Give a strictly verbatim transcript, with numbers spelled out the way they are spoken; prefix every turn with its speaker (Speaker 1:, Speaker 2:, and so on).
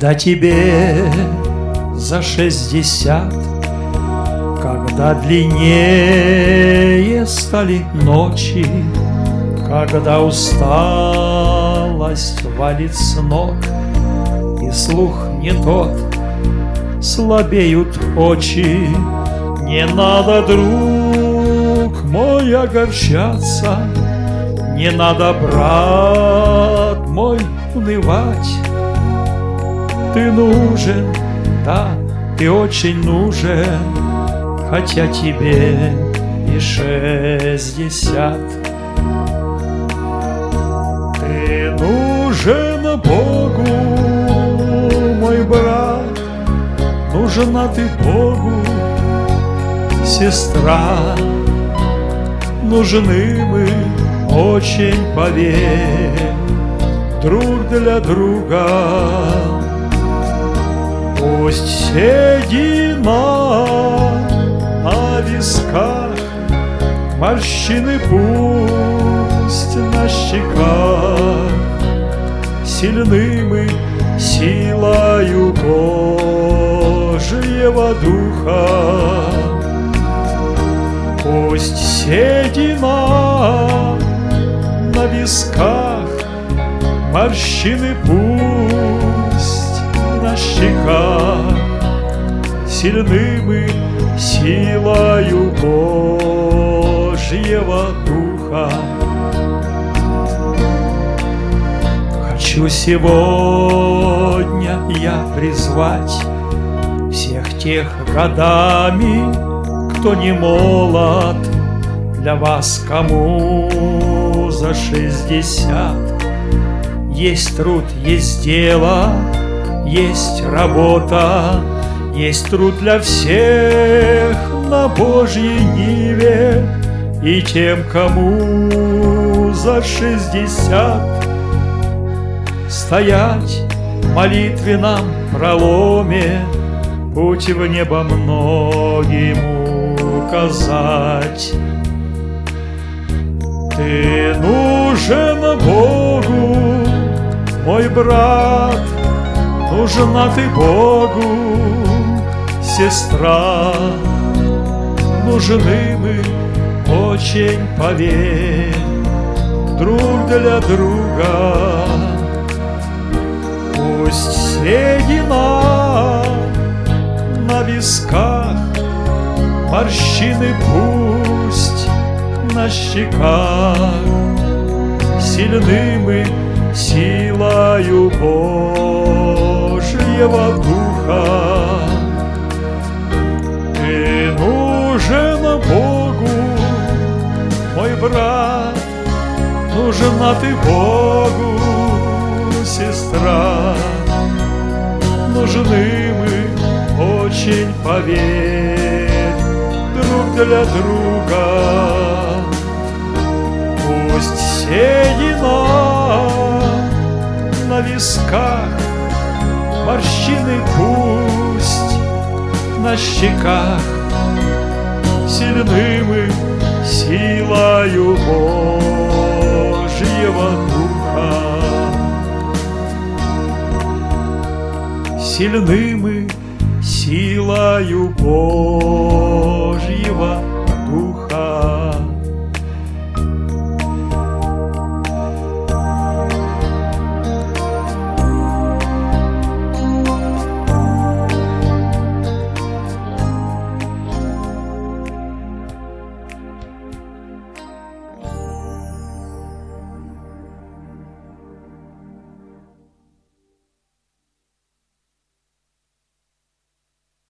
Speaker 1: Когда тебе за шестьдесят, когда длиннее стали ночи, когда усталость валит с ног, и слух не тот, слабеют очи, не надо, друг мой, огорчаться, не надо, брат мой, унывать. Ты нужен, да, ты очень нужен, хотя тебе и шестьдесят. Ты нужен Богу, мой брат, нужна ты Богу, сестра. Нужны мы очень, поверь, друг для друга. Пусть седина на висках, морщины пусть на щеках, сильны мы силою Божьего Духа. Пусть седина на висках, морщины пусть на щеках, сильны мы силою Божьего Духа. Хочу сегодня я призвать всех тех годами, кто не молод, для вас, кому за шестьдесят. Есть труд, есть дело, есть работа, есть труд для всех на Божьей ниве. И тем, кому за шестьдесят, стоять в молитвенном проломе, путь в небо многим указать. Ты нужен Богу, мой брат, нужна ты Богу, сестра. Нужны мы очень, поверь, друг для друга. Пусть седина на висках, морщины пусть на щеках, сильны мы силою Божьего Духа. Ты нужен Богу, мой брат, нужна ты Богу, сестра. Нужны мы очень, поверь, друг для друга. Пусть седина на висках, морщины пусть на щеках, сильны мы силою Божьего Духа. Сильны мы силою Божьего